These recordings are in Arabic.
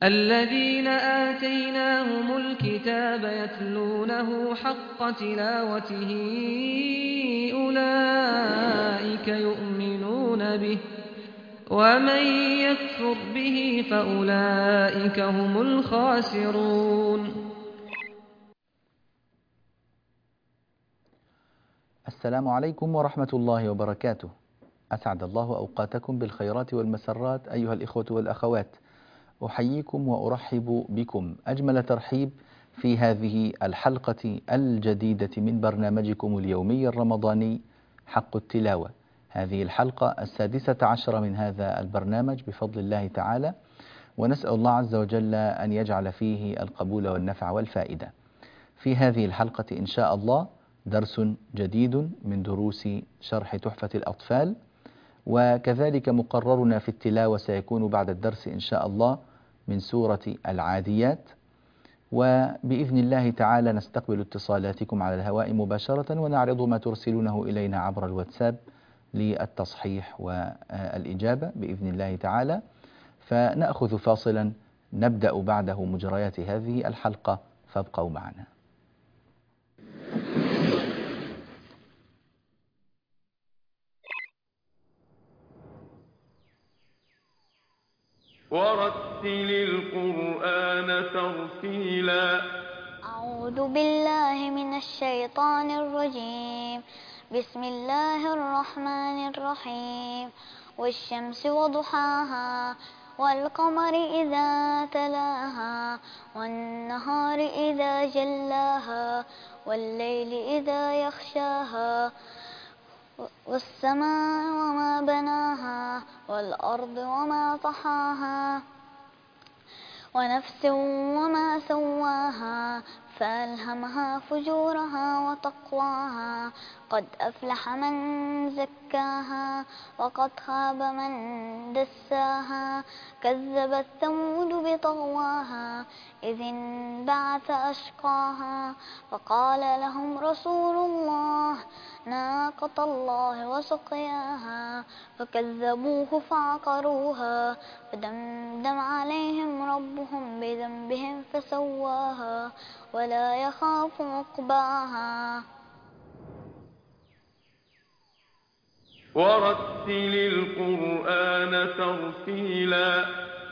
الذين آتيناهم الكتاب يتلونه حق تلاوته أولئك يؤمنون به ومن يكفر به فأولئك هم الخاسرون. السلام عليكم ورحمة الله وبركاته. أسعد الله أوقاتكم بالخيرات والمسرات أيها الإخوة والأخوات. أحييكم وأرحب بكم أجمل ترحيب في هذه الحلقة الجديدة من برنامجكم اليومي الرمضاني حق التلاوة. هذه الحلقة 16 من هذا البرنامج بفضل الله تعالى، ونسأل الله عز وجل أن يجعل فيه القبول والنفع والفائدة. في هذه الحلقة إن شاء الله درس جديد من دروس شرح تحفة الأطفال، وكذلك مقررنا في التلاوة سيكون بعد الدرس إن شاء الله من سورة العاديات، وبإذن الله تعالى نستقبل اتصالاتكم على الهواء مباشرة ونعرض ما ترسلونه إلينا عبر الواتساب للتصحيح والإجابة بإذن الله تعالى. فنأخذ فاصلا نبدأ بعده مجريات هذه الحلقة، فابقوا معنا. ورتل القرآن ترتيلا. أعوذ بالله من الشيطان الرجيم. بسم الله الرحمن الرحيم. والشمس وضحاها والقمر إذا تلاها والنهار إذا جلاها والليل إذا يغشاها والسماء وما بناها والأرض وما طحاها ونفس وما سواها فألهمها فجورها وتقواها قد أفلح من زكاها وقد خاب من دساها كذبت ثمود بطغواها إذ انبعث أشقاها فقال لهم رسول الله ناقة الله وسقياها فكذبوه فعقروها فدمدم عليهم ربهم بذنبهم فسواها ولا يخاف عقباها. ورتل القرآن ترتيلا.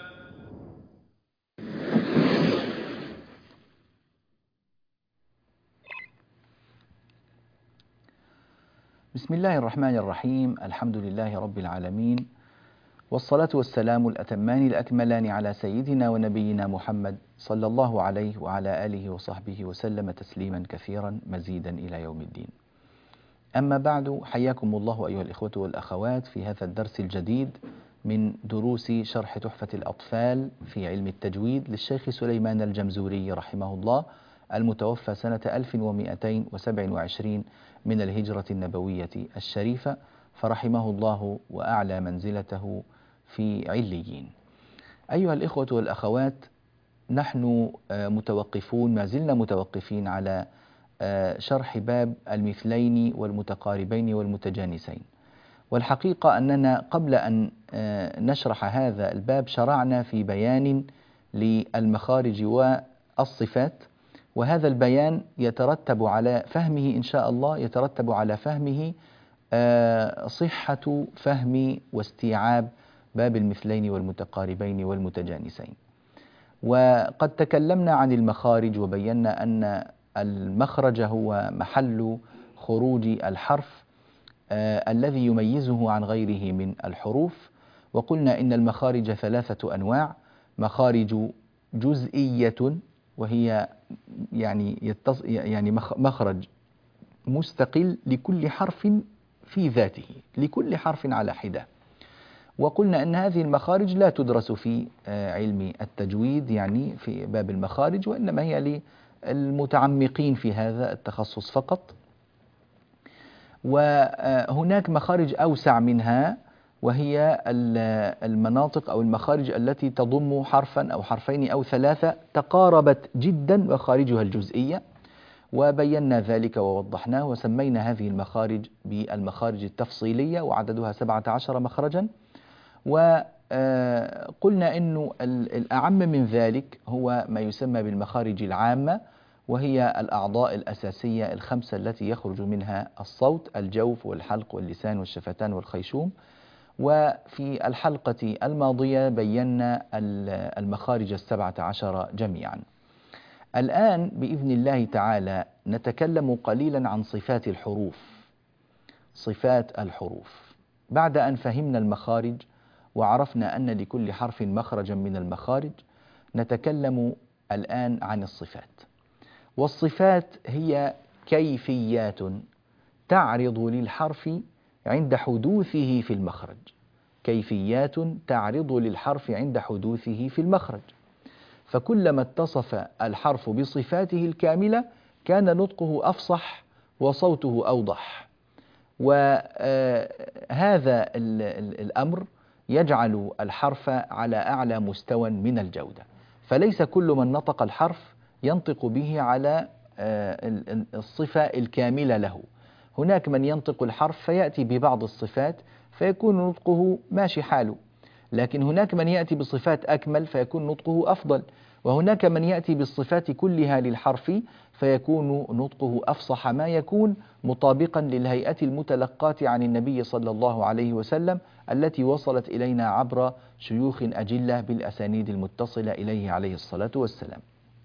بسم الله الرحمن الرحيم. الحمد لله رب العالمين، والصلاة والسلام الأتمان الأكملان على سيدنا ونبينا محمد صلى الله عليه وعلى آله وصحبه وسلم تسليما كثيرا مزيدا إلى يوم الدين. أما بعد، حياكم الله أيها الإخوة والأخوات في هذا الدرس الجديد من دروس شرح تحفة الأطفال في علم التجويد للشيخ سليمان الجمزوري رحمه الله، المتوفى سنة 1227 من الهجرة النبوية الشريفة، فرحمه الله وأعلى منزلته في عليين. أيها الإخوة والأخوات، نحن متوقفون، ما زلنا متوقفين على شرح باب المثلين والمتقاربين والمتجانسين. والحقيقة أننا قبل أن نشرح هذا الباب شرعنا في بيان للمخارج والصفات، وهذا البيان يترتب على فهمه إن شاء الله، يترتب على فهمه صحة فهم واستيعاب باب المثلين والمتقاربين والمتجانسين. وقد تكلمنا عن المخارج وبينا أن المخرج هو محل خروج الحرف الذي يميزه عن غيره من الحروف. وقلنا إن المخارج 3 أنواع: مخارج جزئية، وهي يعني مخرج مستقل لكل حرف في ذاته، لكل حرف على حدة. وقلنا أن هذه المخارج لا تدرس في علم التجويد، يعني في باب المخارج، وإنما هي للمتعمقين في هذا التخصص فقط. وهناك مخارج أوسع منها، وهي المناطق أو المخارج التي تضم حرفا أو حرفين أو 3 تقاربت جدا مخارجها الجزئية، وبينا ذلك ووضحناه، وسمينا هذه المخارج بالمخارج التفصيلية، وعددها 17 مخرجا. قلنا أنه الأعم من ذلك هو ما يسمى بالمخارج العامة، وهي الأعضاء الأساسية الخمسة التي يخرج منها الصوت: الجوف والحلق واللسان والشفتان والخيشوم. وفي الحلقة الماضية بينا المخارج 17 جميعا. الآن بإذن الله تعالى نتكلم قليلا عن صفات الحروف. صفات الحروف بعد أن فهمنا المخارج وعرفنا أن لكل حرف مخرجا من المخارج، نتكلم الآن عن الصفات. والصفات هي كيفيات تعرض للحرف عند حدوثه في المخرج. كيفيات تعرض للحرف عند حدوثه في المخرج. فكلما اتصف الحرف بصفاته الكاملة كان نطقه أفصح وصوته أوضح. وهذا الأمر يجعل الحرف على أعلى مستوى من الجودة. فليس كل من نطق الحرف ينطق به على الصفة الكاملة له. هناك من ينطق الحرف فيأتي ببعض الصفات فيكون نطقه ماشي حاله، لكن هناك من يأتي بصفات أكمل فيكون نطقه أفضل، وهناك من يأتي بالصفات كلها للحرف فيكون نطقه أفصح ما يكون، مطابقا للهيئة المتلقاة عن النبي صلى الله عليه وسلم التي وصلت إلينا عبر شيوخ أجلة بالأسانيد المتصلة إليه عليه الصلاة والسلام.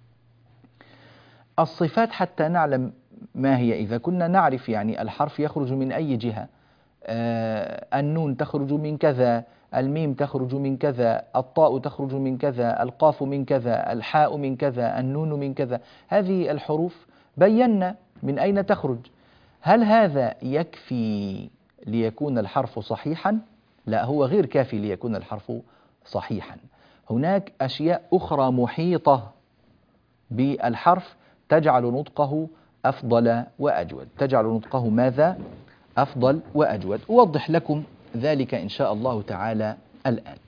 الصفات حتى نعلم ما هي، إذا كنا نعرف يعني الحرف يخرج من أي جهة، النون تخرج من كذا، الميم تخرج من كذا، الطاء تخرج من كذا، القاف من كذا، الحاء من كذا، النون من كذا، هذه الحروف بينا من أين تخرج. هل هذا يكفي ليكون الحرف صحيحا؟ لا، هو غير كافي ليكون الحرف صحيحا. هناك أشياء أخرى محيطة بالحرف تجعل نطقه أفضل وأجود. تجعل نطقه ماذا؟ أفضل وأجود. أوضح لكم ذلك إن شاء الله تعالى الآن.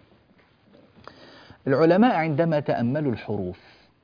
العلماء عندما تأملوا الحروف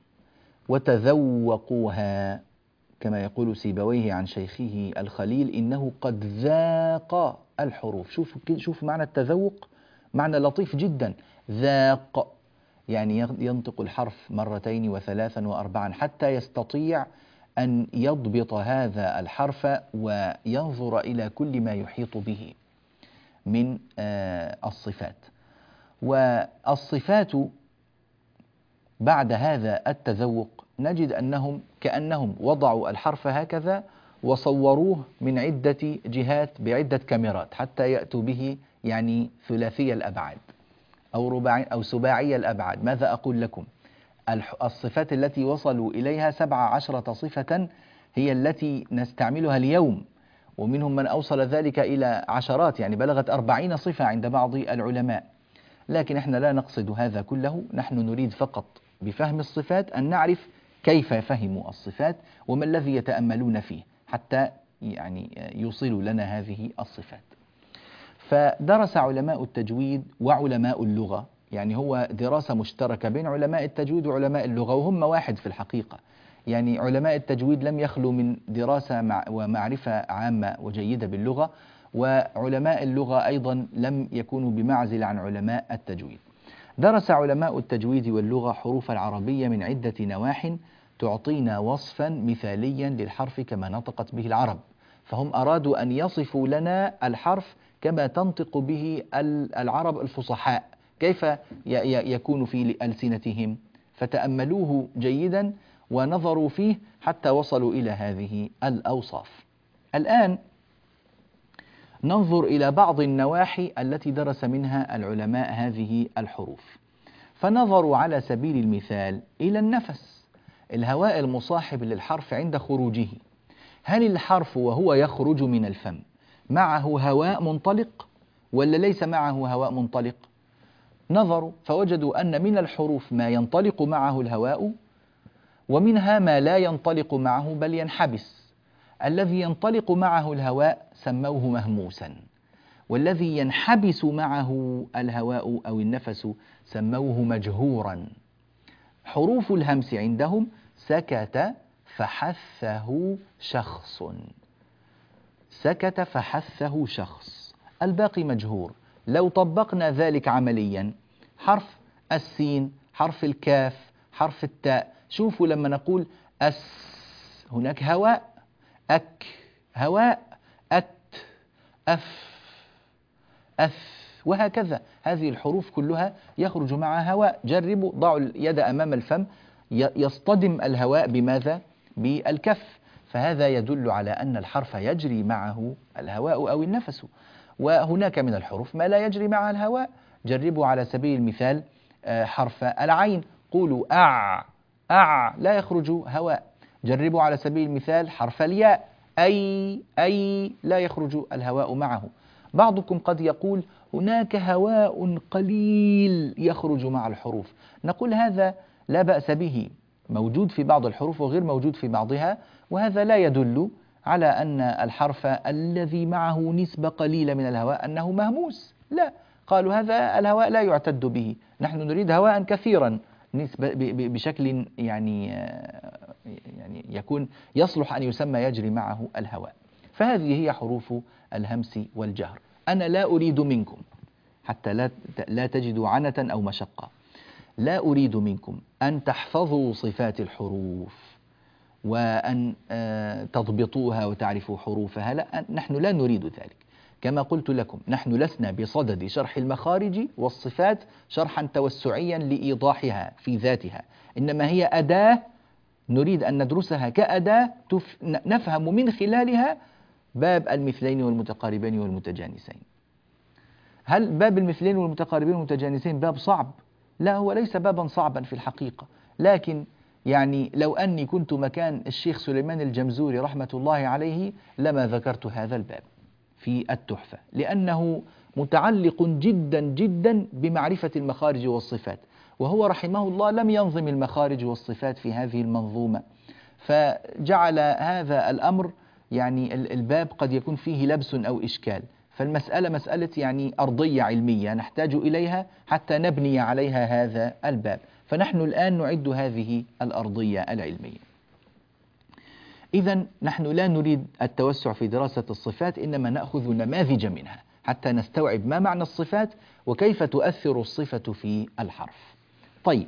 وتذوقوها، كما يقول سيبويه عن شيخه الخليل إنه قد ذاق الحروف. شوف معنى التذوق، معنى لطيف جدا. ذاق يعني ينطق الحرف مرتين وثلاثا وأربعا حتى يستطيع أن يضبط هذا الحرف وينظر إلى كل ما يحيط به من الصفات. والصفات بعد هذا التذوق نجد أنهم كأنهم وضعوا الحرف هكذا وصوروه من عدة جهات بعدة كاميرات حتى يأتوا به يعني ثلاثي الأبعاد أو رباعي أو سباعي الأبعاد. ماذا أقول لكم؟ الصفات التي وصلوا إليها 17 صفة هي التي نستعملها اليوم، ومنهم من أوصل ذلك إلى عشرات، يعني بلغت 40 صفة عند بعض العلماء. لكن احنا لا نقصد هذا كله، نحن نريد فقط بفهم الصفات أن نعرف كيف فهموا الصفات وما الذي يتأملون فيه حتى يعني يوصلوا لنا هذه الصفات. فدرس علماء التجويد وعلماء اللغة، يعني هو دراسة مشتركة بين علماء التجويد وعلماء اللغة، وهم واحد في الحقيقة. يعني علماء التجويد لم يخلوا من دراسة ومعرفة عامة وجيدة باللغة، وعلماء اللغة أيضا لم يكونوا بمعزل عن علماء التجويد. درس علماء التجويد واللغة حروف العربية من عدة نواح تعطينا وصفا مثاليا للحرف كما نطقت به العرب، فهم أرادوا أن يصفوا لنا الحرف كما تنطق به العرب الفصحاء، كيف يكون في ألسنتهم، فتأملوه جيدا ونظروا فيه حتى وصلوا إلى هذه الأوصاف. الآن ننظر إلى بعض النواحي التي درس منها العلماء هذه الحروف. فنظروا على سبيل المثال إلى النفس، الهواء المصاحب للحرف عند خروجه. هل الحرف وهو يخرج من الفم معه هواء منطلق ولا ليس معه هواء منطلق؟ نظروا فوجدوا أن من الحروف ما ينطلق معه الهواء، ومنها ما لا ينطلق معه بل ينحبس. الذي ينطلق معه الهواء سموه مهموسا، والذي ينحبس معه الهواء أو النفس سموه مجهورا. حروف الهمس عندهم سكت فحثه شخص، سكت فحثه شخص، الباقي مجهور. لو طبقنا ذلك عمليا، حرف السين، حرف الكاف، حرف التاء، شوفوا لما نقول هناك هواء، هواء، أف، وهكذا. هذه الحروف كلها يخرج معها هواء. جربوا، ضعوا اليد أمام الفم، يصطدم الهواء بماذا؟ بالكف. فهذا يدل على أن الحرف يجري معه الهواء أو النفس. وهناك من الحروف ما لا يجري معها الهواء. جربوا على سبيل المثال حرف العين، قولوا لا يخرج هواء. جربوا على سبيل المثال حرف الياء، أي لا يخرج الهواء معه. بعضكم قد يقول هناك هواء قليل يخرج مع الحروف. نقول هذا لا بأس به، موجود في بعض الحروف وغير موجود في بعضها، وهذا لا يدل على أن الحرف الذي معه نسبة قليلة من الهواء أنه مهموس، لا، قالوا هذا الهواء لا يعتد به، نحن نريد هواء كثيرا بشكل يعني يكون يصلح أن يسمى يجري معه الهواء. فهذه هي حروف الهمس والجهر. أنا لا أريد منكم، حتى لا تجدوا عنة أو مشقة، لا أريد منكم أن تحفظوا صفات الحروف وأن تضبطوها وتعرفوا حروفها، لا، نحن لا نريد ذلك. كما قلت لكم، نحن لسنا بصدد شرح المخارج والصفات شرحا توسعيا لإيضاحها في ذاتها، إنما هي أداة نريد أن ندرسها كأداة نفهم من خلالها باب المثلين والمتقاربين والمتجانسين. هل باب المثلين والمتقاربين والمتجانسين باب صعب؟ لا، هو ليس بابا صعبا في الحقيقة، لكن يعني لو أني كنت مكان الشيخ سليمان الجمزوري رحمة الله عليه لما ذكرت هذا الباب في التحفة، لأنه متعلق جدا جدا بمعرفة المخارج والصفات، وهو رحمه الله لم ينظم المخارج والصفات في هذه المنظومة، فجعل هذا الأمر يعني الباب قد يكون فيه لبس أو إشكال. فالمسألة مسألة يعني أرضية علمية نحتاج إليها حتى نبني عليها هذا الباب، فنحن الآن نعد هذه الأرضية العلمية. إذن نحن لا نريد التوسع في دراسة الصفات، إنما نأخذ نماذج منها حتى نستوعب ما معنى الصفات وكيف تؤثر الصفة في الحرف. طيب،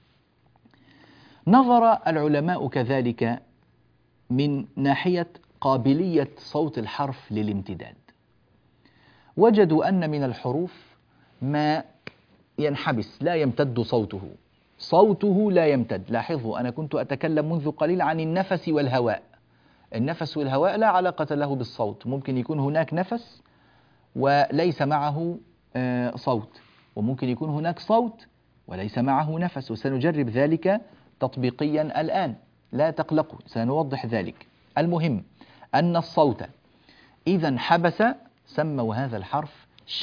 نظر العلماء كذلك من ناحية قابلية صوت الحرف للامتداد، وجدوا أن من الحروف ما ينحبس لا يمتد صوته لا يمتد. لاحظوا، أنا كنت أتكلم منذ قليل عن النفس والهواء. النفس والهواء لا علاقة له بالصوت، ممكن يكون هناك نفس وليس معه صوت، وممكن يكون هناك صوت وليس معه نفس، وسنجرب ذلك تطبيقيا الآن، لا تقلقوا سنوضح ذلك. المهم أن الصوت إذا انحبس سموا هذا الحرف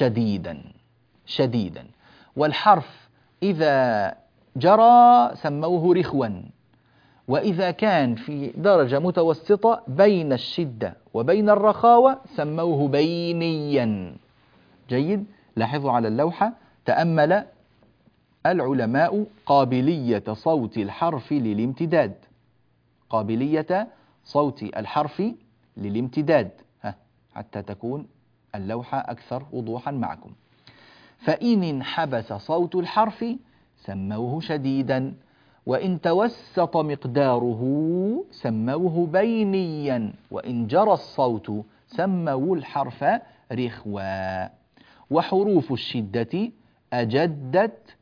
شديدا، والحرف إذا جرى سموه رخوا، وإذا كان في درجة متوسطة بين الشدة وبين الرخاوة سموه بينيا. جيد، لاحظوا على اللوحة، تأمل العلماء قابلية صوت الحرف للامتداد، قابلية صوت الحرف للامتداد، حتى تكون اللوحة أكثر وضوحا معكم. فإن انحبس صوت الحرف سموه شديدا، وإن توسط مقداره سموه بينيا، وإن جرى الصوت سموا الحرف رخوا. وحروف الشدة أجدت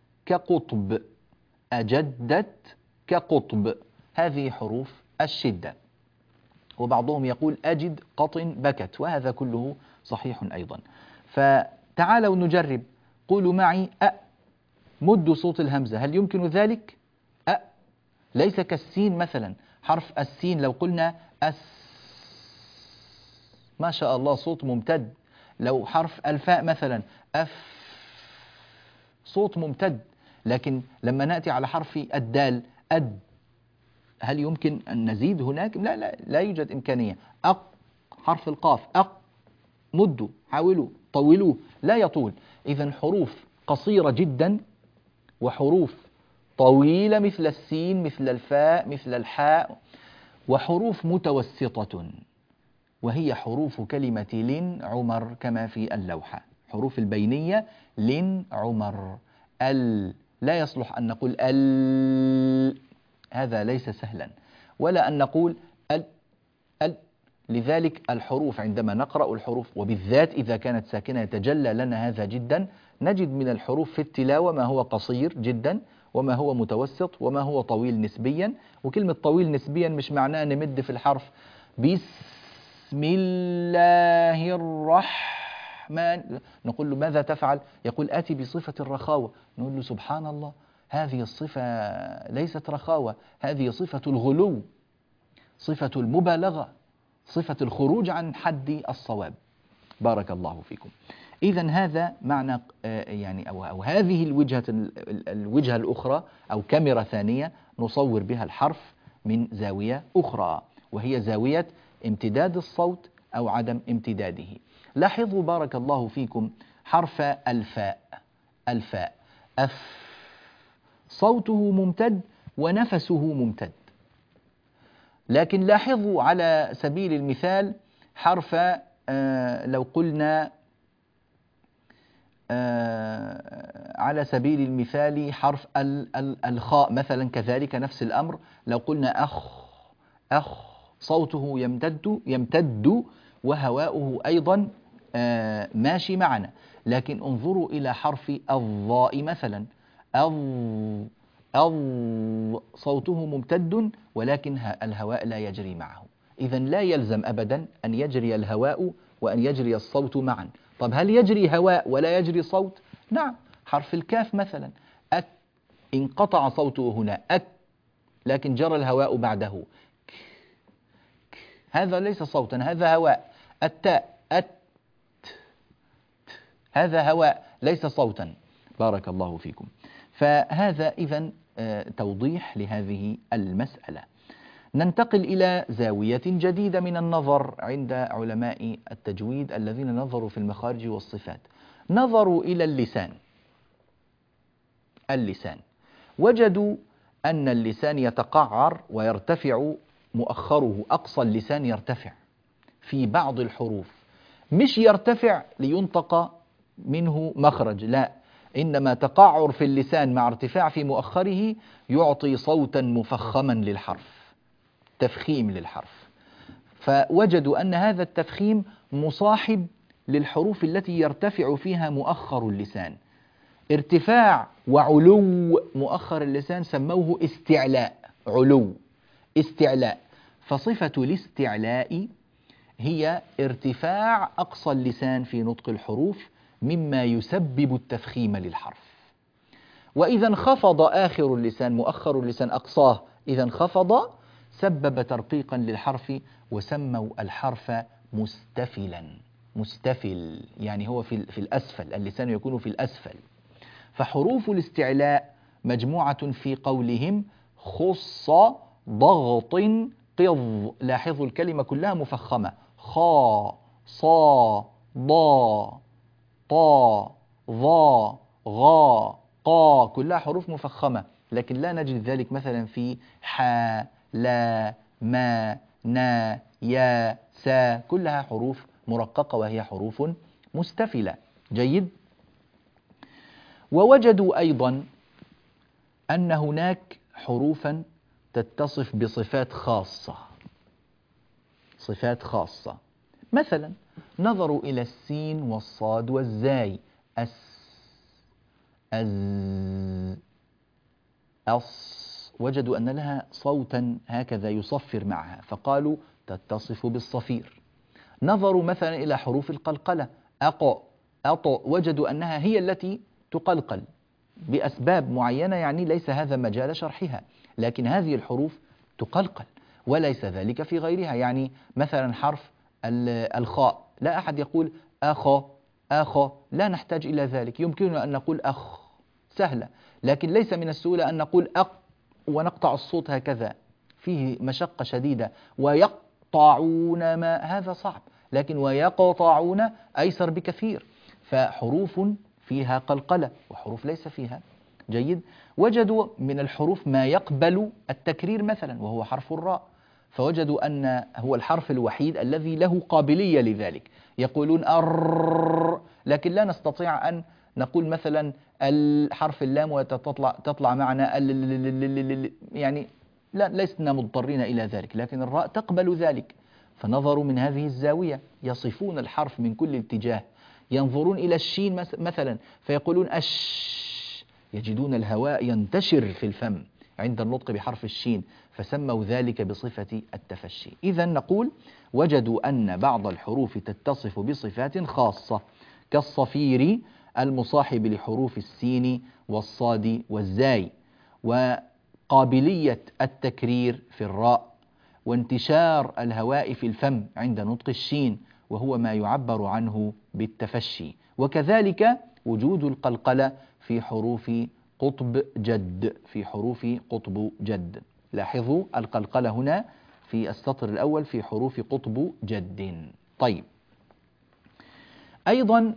كقطب، هذه حروف الشدة. وبعضهم يقول أجد قطن بكت، وهذا كله صحيح أيضا. فتعالوا نجرب، قولوا معي مدوا صوت الهمزة، هل يمكن ذلك؟ ليس كالسين مثلا، حرف السين لو قلنا ما شاء الله صوت ممتد. لو حرف الفاء مثلا صوت ممتد. لكن لما نأتي على حرف الدال هل يمكن أن نزيد هناك؟ لا يوجد إمكانية. حرف القاف مدوا، حاولوا طولوه، لا يطول. إذن حروف قصيرة جدا وحروف طويلة مثل السين مثل الفاء مثل الحاء، وحروف متوسطة وهي حروف كلمة لن عمر كما في اللوحة، حروف البينية لن عمر. لا يصلح أن نقول هذا ليس سهلا، ولا أن نقول لذلك الحروف عندما نقرأ الحروف وبالذات إذا كانت ساكنة يتجلى لنا هذا جدا. نجد من الحروف في التلاوة ما هو قصير جدا، وما هو متوسط، وما هو طويل نسبيا. وكلمة طويل نسبيا مش معناه نمد في الحرف بسم الله الرحمن، نقول له ماذا تفعل؟ يقول آتي بصفة الرخاوة، نقول له سبحان الله، هذه الصفة ليست رخاوة، هذه صفة الغلو، صفة المبالغة، صفة الخروج عن حد الصواب. بارك الله فيكم. إذن هذا معنى يعني أو هذه الوجهة الأخرى أو كاميرا ثانية نصور بها الحرف من زاوية أخرى، وهي زاوية امتداد الصوت أو عدم امتداده. لاحظوا بارك الله فيكم حرف الفاء أف، صوته ممتد ونفسه ممتد. لكن لاحظوا على سبيل المثال حرف لو قلنا على سبيل المثال حرف الخاء مثلا، كذلك نفس الأمر. لو قلنا أخ صوته يمتد وهواؤه أيضا ماشي معنا. لكن انظروا إلى حرف الضاء مثلا، صوته ممتد ولكن الهواء لا يجري معه. إذن لا يلزم أبدا أن يجري الهواء وأن يجري الصوت معا. طب هل يجري هواء ولا يجري صوت؟ نعم. حرف الكاف مثلا انقطع صوته هنا لكن جرى الهواء بعده، هذا ليس صوتا، هذا هواء. التاء هذا هواء ليس صوتا. بارك الله فيكم. فهذا إذن توضيح لهذه المسألة. ننتقل إلى زاوية جديدة من النظر عند علماء التجويد الذين نظروا في المخارج والصفات. نظروا إلى اللسان وجدوا أن اللسان يتقعر ويرتفع مؤخره، أقصى اللسان يرتفع في بعض الحروف، مش يرتفع لينطق منه مخرج، لا، إنما تقعر في اللسان مع ارتفاع في مؤخره يعطي صوتا مفخما للحرف، تفخيم للحرف. فوجدوا أن هذا التفخيم مصاحب للحروف التي يرتفع فيها مؤخر اللسان. ارتفاع وعلو مؤخر اللسان سموه استعلاء، علو استعلاء. فصفة الاستعلاء هي ارتفاع أقصى اللسان في نطق الحروف مما يسبب التفخيم للحرف. وإذا انخفض آخر اللسان مؤخر اللسان أقصاه، إذا انخفض سبب ترقيقا للحرف وسموا الحرف مستفلا. مستفل يعني هو في الأسفل، اللسان يكون في الأسفل. فحروف الاستعلاء مجموعة في قولهم خص ضغط قض. لاحظوا الكلمة كلها مفخمة، خا صا ضا طا ظا غا قا، كلها حروف مفخمة. لكن لا نجد ذلك مثلا في حا لا ما نا يا سا، كلها حروف مرققة وهي حروف مستفلة. جيد. ووجدوا أيضا أن هناك حروفا تتصف بصفات خاصة، صفات خاصة. مثلا نظروا إلى السين والصاد والزاي، وجدوا أن لها صوتا هكذا يصفر معها فقالوا تتصف بالصفير. نظروا مثلا إلى حروف القلقلة، وجدوا أنها هي التي تقلقل بأسباب معينة، يعني ليس هذا مجال شرحها، لكن هذه الحروف تقلقل وليس ذلك في غيرها. يعني مثلا حرف الخاء، لا أحد يقول آخا، لا نحتاج إلى ذلك، يمكننا أن نقول أخ، سهلة. لكن ليس من السهولة أن نقول ونقطع الصوت هكذا، فيه مشقة شديدة. ويقطعون ما، هذا صعب، لكن ويقطعون أيسر بكثير. فحروف فيها قلقلة وحروف ليس فيها. جيد. وجدوا من الحروف ما يقبل التكرير مثلا وهو حرف الراء، فوجدوا أن هو الحرف الوحيد الذي له قابلية لذلك. يقولون لكن لا نستطيع أن نقول مثلا الحرف اللام وتطلع معنا يعني لا، لسنا مضطرين إلى ذلك، لكن الراء تقبل ذلك. فنظروا من هذه الزاوية، يصفون الحرف من كل اتجاه، ينظرون إلى الشين مثلا فيقولون أش، يجدون الهواء ينتشر في الفم عند النطق بحرف الشين، فسموا ذلك بصفة التفشي. إذا نقول وجدوا أن بعض الحروف تتصف بصفات خاصة كالصفير المصاحب لحروف السين والصاد والزاي، وقابلية التكرير في الراء، وانتشار الهواء في الفم عند نطق الشين وهو ما يعبر عنه بالتفشي، وكذلك وجود القلقلة في حروف قطب جد، في حروف قطب جد. لاحظوا القلقلة هنا في السطر الأول في حروف قطب جد. طيب، أيضا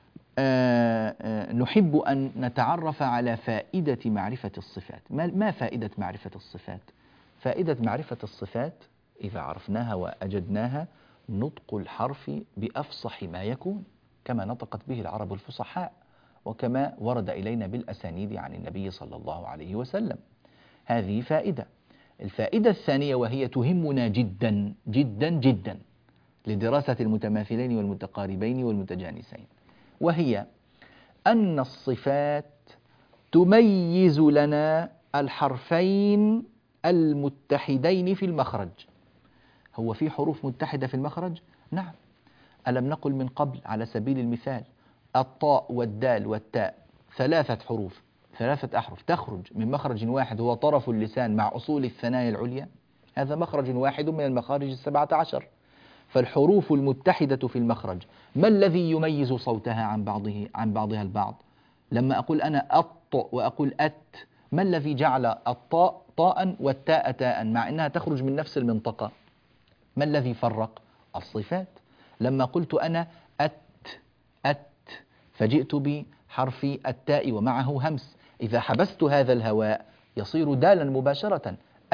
نحب أن نتعرف على فائدة معرفة الصفات. ما فائدة معرفة الصفات؟ فائدة معرفة الصفات إذا عرفناها وأجدناها نطق الحرف بأفصح ما يكون، كما نطقت به العرب الفصحاء، وكما ورد إلينا بالأسانيد عن النبي صلى الله عليه وسلم. هذه فائدة. الفائدة الثانية وهي تهمنا جدا جدا جدا لدراسة المتماثلين والمتقاربين والمتجانسين، وهي أن الصفات تميز لنا الحرفين المتحدين في المخرج. هو في حروف متحدة في المخرج؟ نعم. ألم نقل من قبل على سبيل المثال الطاء والدال والتاء 3 حروف، 3 أحرف تخرج من مخرج واحد هو طرف اللسان مع أصول الثنايا العليا، هذا مخرج واحد من المخارج 17. فالحروف المتحدة في المخرج ما الذي يميز صوتها عن بعضها البعض؟ لما أقول أنا أط وأقول أت، ما الذي جعل الطاء طاء والتاء تاء مع أنها تخرج من نفس المنطقة؟ ما الذي فرق؟ الصفات. لما قلت أنا أت فجئت بحرف التاء ومعه همس، إذا حبست هذا الهواء يصير دالا مباشرة.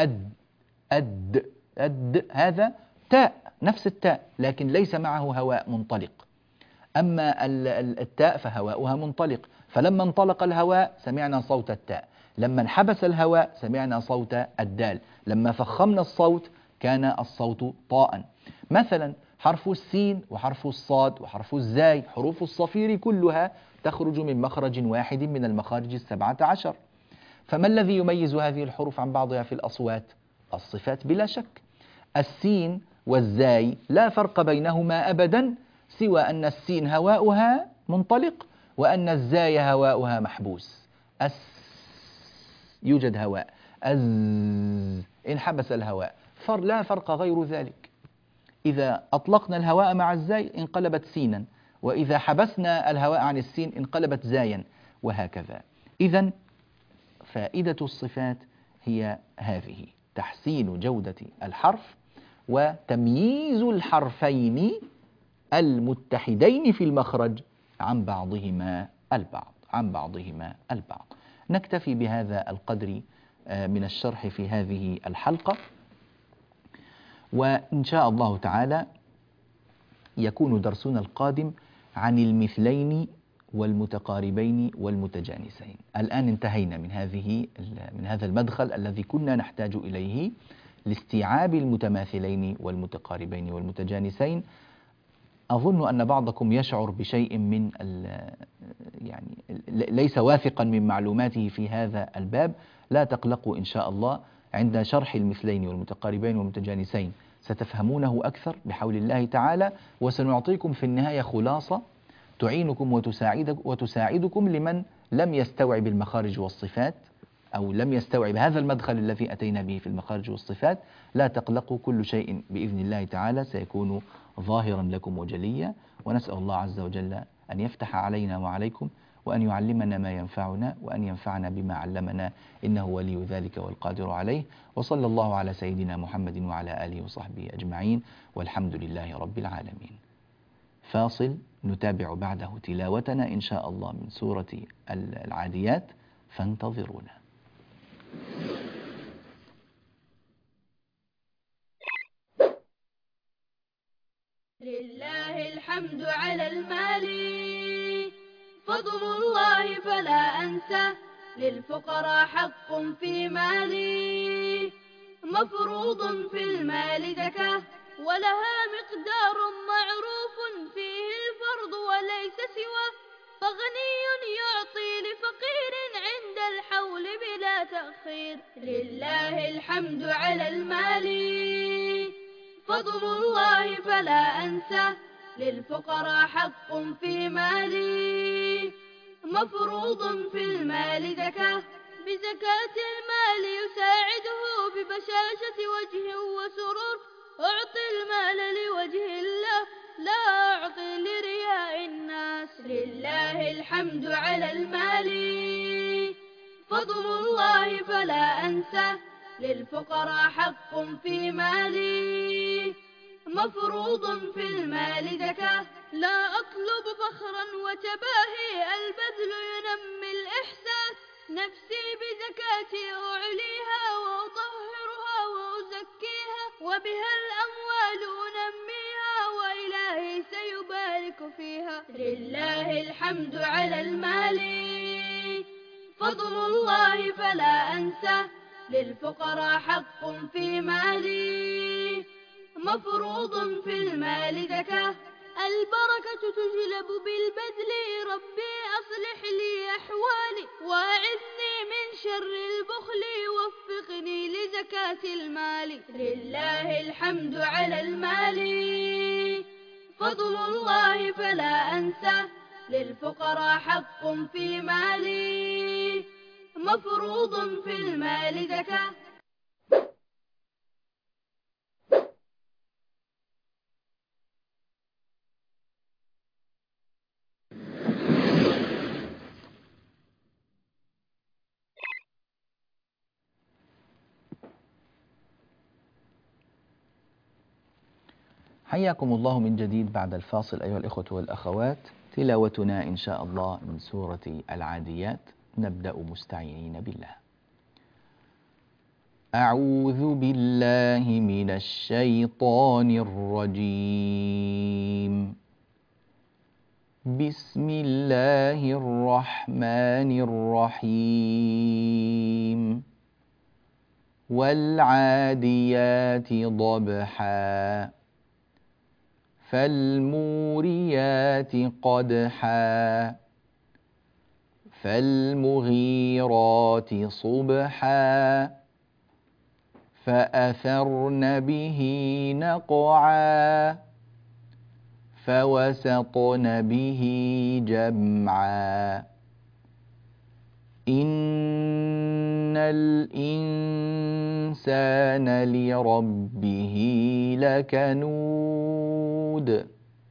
أد هذا تاء، نفس التاء لكن ليس معه هواء منطلق. أما التاء فهواؤها منطلق، فلما انطلق الهواء سمعنا صوت التاء، لما انحبس الهواء سمعنا صوت الدال، لما فخمنا الصوت كان الصوت طاء. مثلا حرف السين وحرف الصاد وحرف الزاي، حروف الصفير كلها تخرج من مخرج واحد من المخارج 17. فما الذي يميز هذه الحروف عن بعضها في الأصوات؟ الصفات بلا شك. السين والزاي لا فرق بينهما أبدا سوى أن السين هواؤها منطلق وأن الزاي هواؤها محبوس. يوجد هواء، انحبس الهواء، لا فرق غير ذلك. إذا أطلقنا الهواء مع الزاي انقلبت سينا، وإذا حبسنا الهواء عن السين انقلبت زايا، وهكذا. إذن فائدة الصفات هي هذه: تحسين جودة الحرف وتمييز الحرفين المتحدين في المخرج عن بعضهما البعض. نكتفي بهذا القدر من الشرح في هذه الحلقة، وإن شاء الله تعالى يكون درسنا القادم عن المثلين والمتقاربين والمتجانسين. الآن انتهينا من هذا المدخل الذي كنا نحتاج إليه لاستيعاب المتماثلين والمتقاربين والمتجانسين. أظن أن بعضكم يشعر بشيء من يعني ليس واثقا من معلوماته في هذا الباب. لا تقلقوا إن شاء الله، عند شرح المثلين والمتقاربين والمتجانسين ستفهمونه أكثر بحول الله تعالى، وسنعطيكم في النهاية خلاصة تعينكم وتساعدكم لمن لم يستوعب المخارج والصفات أو لم يستوعب هذا المدخل الذي أتينا به في المخارج والصفات. لا تقلقوا، كل شيء بإذن الله تعالى سيكون ظاهرا لكم وجليا، ونسأل الله عز وجل أن يفتح علينا وعليكم، وأن يعلمنا ما ينفعنا، وأن ينفعنا بما علمنا، إنه ولي ذلك والقادر عليه. وصلى الله على سيدنا محمد وعلى آله وصحبه أجمعين، والحمد لله رب العالمين. فاصل نتابع بعده تلاوتنا إن شاء الله من سورة العاديات، فانتظرونا. لله الحمد على المال فضل الله فلا أنسى للفقراء حق في مالي مفروض في المال زكاة ولها مقدار معروف فيه الفرض وليس سواه فغني يعطي لفقير عند الحول بلا تأخير لله الحمد على المال فضل الله فلا أنسى للفقراء حق في مالي مفروض في المال زكاة بزكاة المال يساعده ببشاشة وجه وسرور أعطي المال لوجه الله لا أعطي لرياء الناس لله الحمد على المال فضل الله فلا أنسى للفقراء حق في مالي مفروض في المال زكاة لا أطلب فخرا وتباهي البذل ينمي الإحساس نفسي بزكاتي أعليها وأطهرها وأزكيها وبها الأموال أنميها وإلهي سيبارك فيها لله الحمد على المال فضل الله فلا أنسى للفقراء حق في مالي مفروض في المال زكاة البركة تجلب بالبذل ربي أصلح لي أحوالي وأعذني من شر البخل وفقني لزكاة المال لله الحمد على المال فضل الله فلا أنسى للفقراء حق في مالي مفروض في المال زكاة حياكم الله من جديد بعد الفاصل أيها الإخوة والأخوات. تلاوتنا إن شاء الله من سورة العاديات. نبدأ مستعينين بالله. أعوذ بالله من الشيطان الرجيم. بسم الله الرحمن الرحيم. والعاديات ضبحا فالموريات قدحا فالمغيرات صبحا فأثرن به نقعا فوسطن به جمعا إن الإنسان لربه لكنود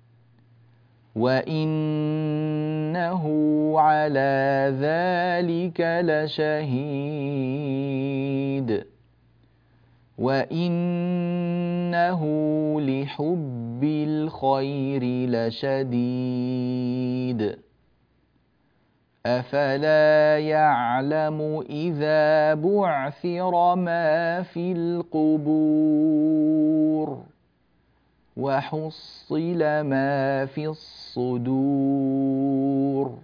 وإنه على ذلك لشهيد وإنه لحب الخير لشديد أفلا يعلم إذا بعثر ما في القبور وحصل ما في الصدور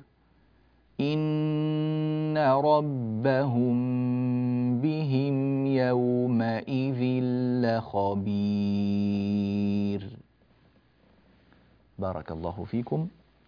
إن ربهم بهم يومئذ لخبير. بارك الله فيكم.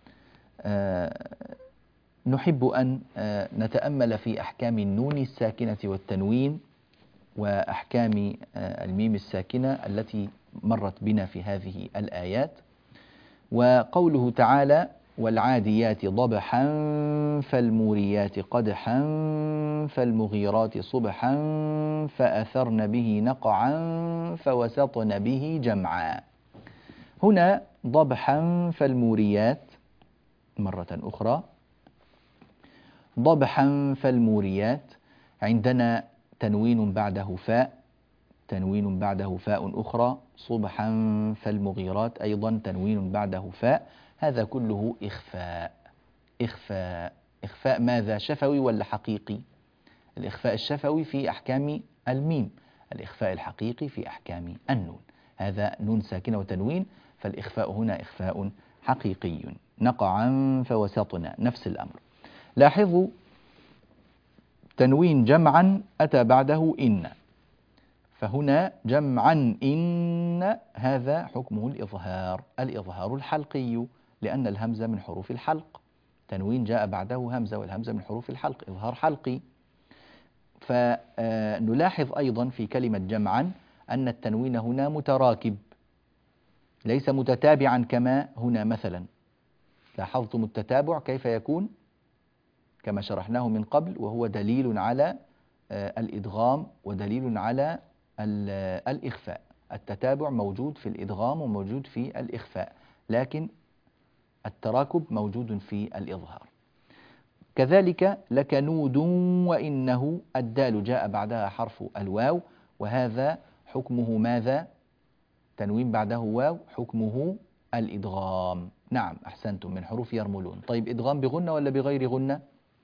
نحب أن نتأمل في أحكام النون الساكنة والتنوين وأحكام الميم الساكنة التي مرت بنا في هذه الآيات. وقوله تعالى والعاديات ضبحا فالموريات قدحا فالمغيرات صبحا فأثرن به نقعا فوسطن به جمعا. هنا ضبحا فالموريات مرة أخرى، ضبحا فالموريات عندنا تنوين بعده فاء، تنوين بعده فاء أخرى، صبحا فالمغيرات أيضا تنوين بعده فاء. هذا كله إخفاء. إخفاء ماذا؟ شفوي ولا حقيقي؟ الإخفاء الشفوي في أحكام الميم، الإخفاء الحقيقي في أحكام النون. هذا نون ساكنة وتنوين، فالإخفاء هنا إخفاء حقيقي. نقعا فوسطنا، نفس الأمر. لاحظوا تنوين جمعا أتى بعده إن، فهنا جمعا إن هذا حكمه الإظهار، الإظهار الحلقي، لأن الهمزة من حروف الحلق، تنوين جاء بعده همزة، والهمزة من حروف الحلق، إظهار حلقي. فنلاحظ أيضا في كلمة جمعا أن التنوين هنا متراكب، ليس متتابعا كما هنا مثلا. لاحظتم التتابع كيف يكون؟ كما شرحناه من قبل، وهو دليل على الإدغام ودليل على الإخفاء. التتابع موجود في الإدغام وموجود في الإخفاء، لكن التراكب موجود في الإظهار. كذلك لكنود وإنه، الدال جاء بعدها حرف الواو، وهذا حكمه ماذا؟ تنوين بعده واو، حكمه الإدغام. نعم أحسنتم، من حروف يرملون. طيب إدغام بغنة ولا بغير غنة؟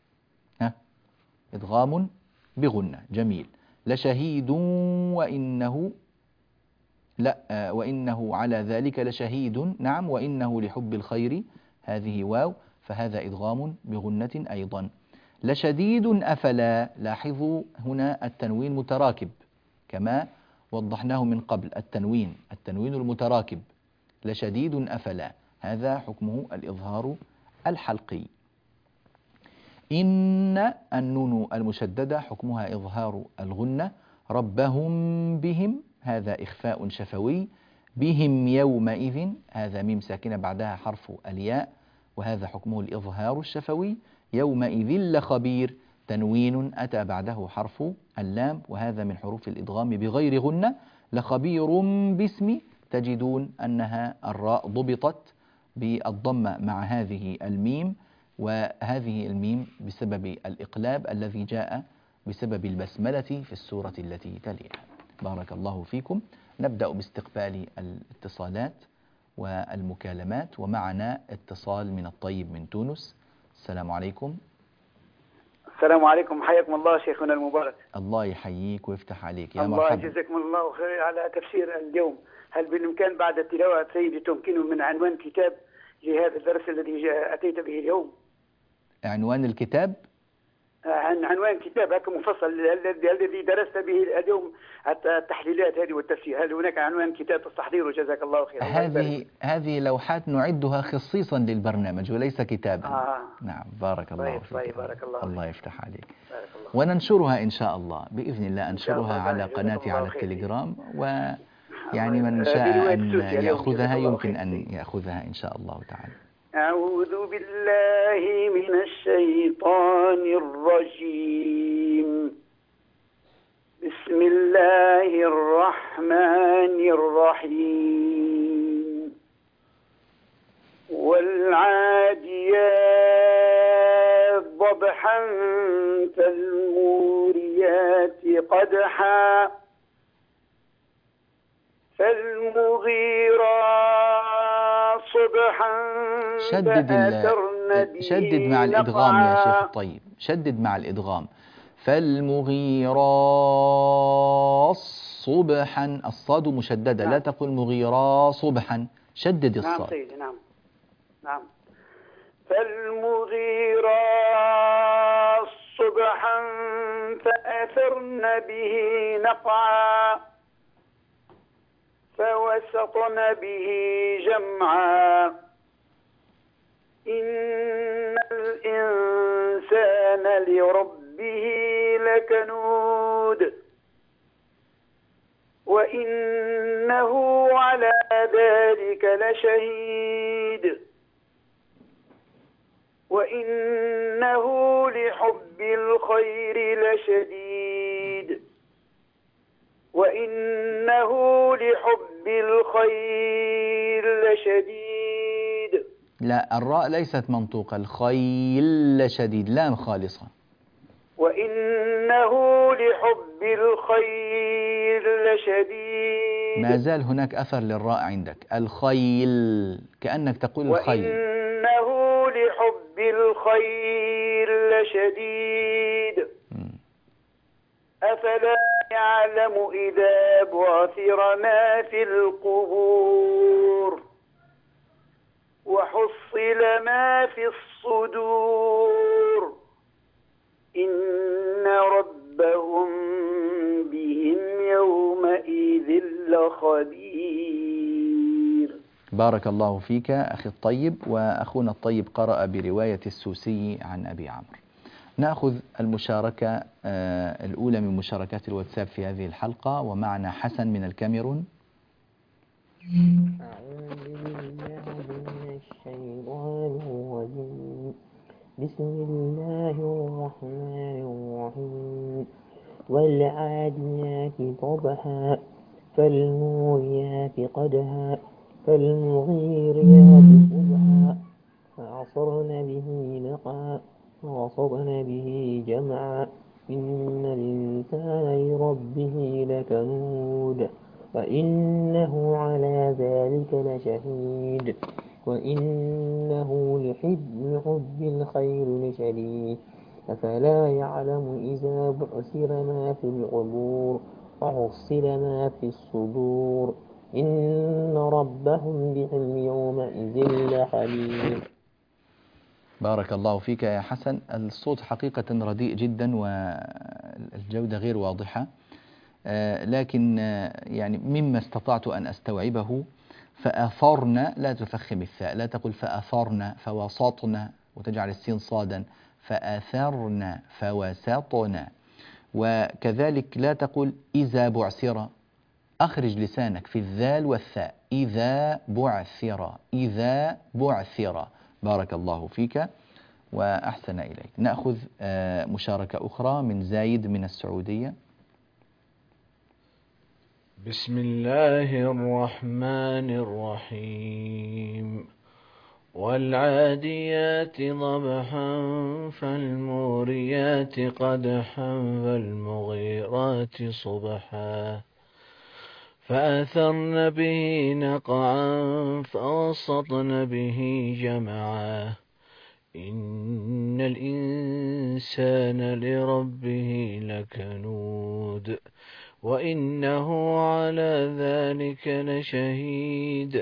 إدغام بغنة، جميل. لشهيد وإنه، لا وإنه على ذلك لشهيد، نعم، وإنه لحب الخير، هذه واو، فهذا إدغام بغنة أيضا. لشديد أفلا، لاحظوا هنا التنوين متراكب كما وضحناه من قبل، التنوين المتراكب، لشديد أفلا، هذا حكمه الإظهار الحلقي. إن النون المشددة حكمها إظهار الغنة. ربهم بهم، هذا إخفاء شفوي. بهم يومئذ، هذا ميم ساكنة بعدها حرف الياء، وهذا حكمه الإظهار الشفوي. يومئذ لخبير، تنوين أتى بعده حرف اللام، وهذا من حروف الإدغام بغير غنة. لخبير باسم، تجدون أنها الراء ضبطت بالضمة مع هذه الميم، وهذه الميم بسبب الإقلاب الذي جاء بسبب البسملة في السورة التي تليها. بارك الله فيكم. نبدأ باستقبال الاتصالات والمكالمات، ومعنا اتصال من الطيب من تونس. السلام عليكم. السلام عليكم، حياكم الله شيخنا المبارك. الله يحييك ويفتح عليك، يا الله مرحبا. يجزاكم الله خير على تفسير اليوم. هل بالإمكان بعد التلاوة سيدي تمكنه من عنوان كتاب لهذا الدرس الذي أتيت به اليوم؟ عنوان الكتاب؟ عن عنوان كتاب هكا مفصل الذي درست به اليوم، التحليلات هذه والتفسير، هل هناك عنوان كتاب تستحضيره؟ جزاك الله خير. هذه لوحات نعدها خصيصا للبرنامج وليس كتابا. نعم، بارك الله فيك. طيب بارك الله. الله يفتح عليك. بارك الله. وننشرها إن شاء الله بإذن الله، أنشرها على قناتي على التليجرام، ويعني من شاء أن يأخذها يمكن أن يأخذها إن شاء الله تعالى. أعوذ بالله من الشيطان الرجيم. بسم الله الرحمن الرحيم. والعاديات ضبحا فالموريات قدحا فالمغيرات صبحا شدد مع الإدغام يا شيخ الطيب، شدد مع الإدغام. فالمغيرات صبحا، الصاد مشددة. لا تقل مغيرات صبحا، شدد الصاد. نعم سيدي. نعم. فالمغيرات صبحا فأثرن به نقعا فوسطن به جمعا إن الإنسان لربه لكنود وإنه على ذلك لشهيد وإنه لحب الخير لشديد وإنه لحب الخير لشديد. لا، الراء ليست منطوقة، الخيل لشديد، لام خالصة. وإنه لحب الخير لشديد. ما زال هناك أثر للراء عندك، الخيل، كأنك تقول الخيل. وإنه لحب الخير لشديد. أفلا يعلم إذا بعثر ما في القبور وحصل ما في الصدور إن ربهم بهم يومئذ لخبير. بارك الله فيك أخي الطيب. وأخونا الطيب قرأ برواية السوسي عن أبي عمرو. نأخذ المشاركة الأولى من مشاركات الواتساب في هذه الحلقة، ومعنا حسن من الكاميرون. أعوذ بالله من الشيطان الرجيم. بسم الله الرحمن الرحيم. والعاديات ضبحا فالموريات قدحا فالمغيرات صبحا فعصرن به نقعا ووسطن به جمعا إن الإنسان لربه لكنود وإنه على ذلك لشهيد وإنه لحب الخير لشديد أفلا يعلم إذا بعثر ما في القبور وحصل ما في الصدور إن ربهم بهم يومئذ لخبير. بارك الله فيك يا حسن. الصوت حقيقة رديء جدا والجودة غير واضحة، لكن يعني مما استطعت أن أستوعبه فأثرنا لا تفخم الثاء، لا تقل فأثرنا فوسطنا وتجعل السين صادا، فأثرنا فوسطنا. وكذلك لا تقل إذا بعثر، أخرج لسانك في الذال والثاء، إذا بعثر إذا بعثر. بارك الله فيك وأحسن إليك. نأخذ مشاركة أخرى من زايد من السعودية. بسم الله الرحمن الرحيم. والعاديات ضبحا فالموريات قدحا فالمغيرات صبحا فأثرن به نقعا فوسطن به جمعا إن الإنسان لربه لكنود وإنه على ذلك لشهيد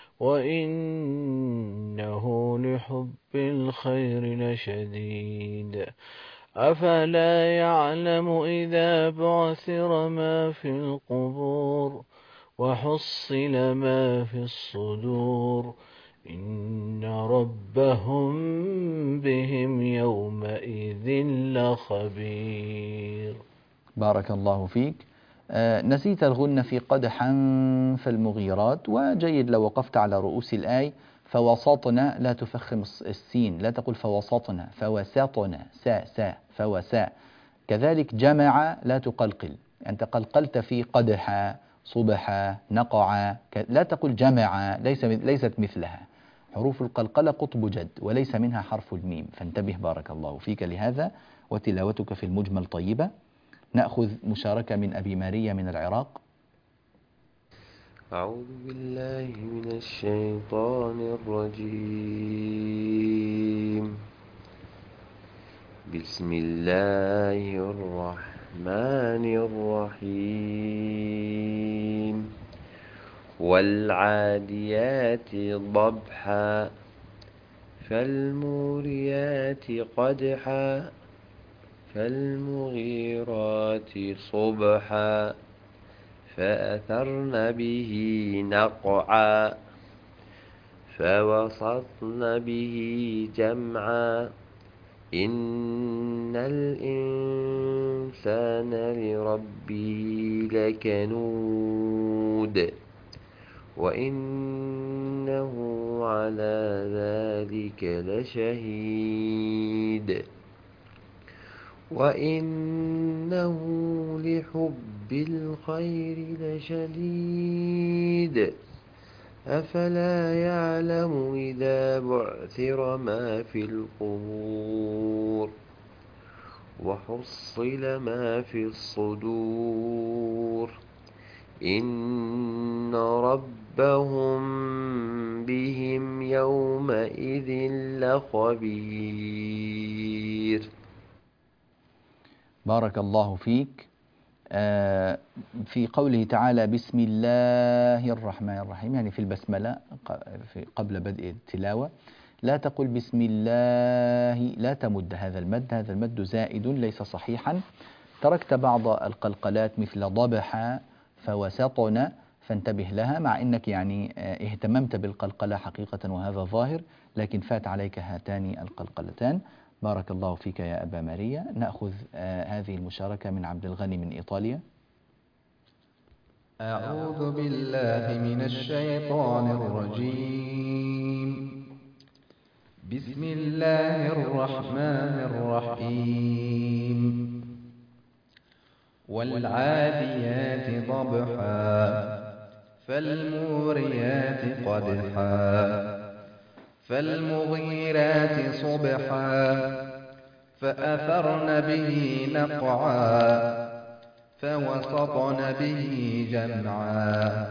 وإنه لحب الخير لشديد أفلا يعلم إذا بعثر ما في القبور وحصل ما في الصدور إن ربهم بهم يومئذ لخبير. بارك الله فيك. نسيت الغنة في قدحا فالمغيرات، وجيد لو وقفت على رؤوس الآي. فوسطنا لا تفخم السين، لا تقول فوسطنا، فوسطنا ساء فوساء. كذلك جمع لا تقلقل، أنت قلقلت في قدحا صبحا نقعا، لا تقول جمع، ليست مثلها. حروف القلقلة قطب جد وليس منها حرف الميم، فانتبه بارك الله فيك لهذا. وتلاوتك في المجمل طيبة. نأخذ مشاركة من أبي ماريا من العراق. أعوذ بالله من الشيطان الرجيم. بسم الله الرحمن الرحيم. والعاديات ضبحا فالموريات قدحا فالمغيرات صبحا فأثرن به نقعا فوسطن به جمعا إن الإنسان لربه لكنود وإنه على ذلك لشهيد وإنه لحب الخير لشديد أفلا يعلم إذا بعثر ما في القبور وحصل ما في الصدور إن ربهم بهم يومئذ لخبير. بارك الله فيك. في قوله تعالى بسم الله الرحمن الرحيم، يعني في البسملة قبل بدء التلاوة، لا تقل بسم الله، لا تمد هذا المد، هذا المد زائد ليس صحيحا. تركت بعض القلقلات مثل ضبح فوسطنا، فانتبه لها، مع أنك يعني اهتممت بالقلقلة حقيقة وهذا ظاهر، لكن فات عليك هاتان القلقلتان. بارك الله فيك يا أبا ماريا. نأخذ هذه المشاركة من عبد الغني من إيطاليا. أعوذ بالله من الشيطان الرجيم. بسم الله الرحمن الرحيم. والعاديات ضبحا فالموريات قدحا فالمغيرات صبحا فأثرن به نقعا فوسطن به جمعا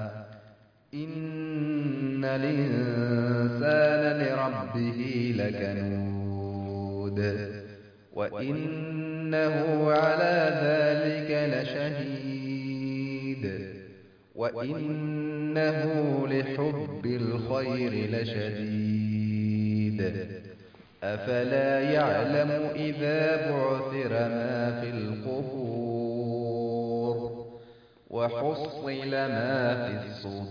إن الإنسان لربه لكنود وإنه على ذلك لشهيد وإنه لحب الخير لشديد أفلا يعلم إذا بعثر ما في القبور وحصل ما في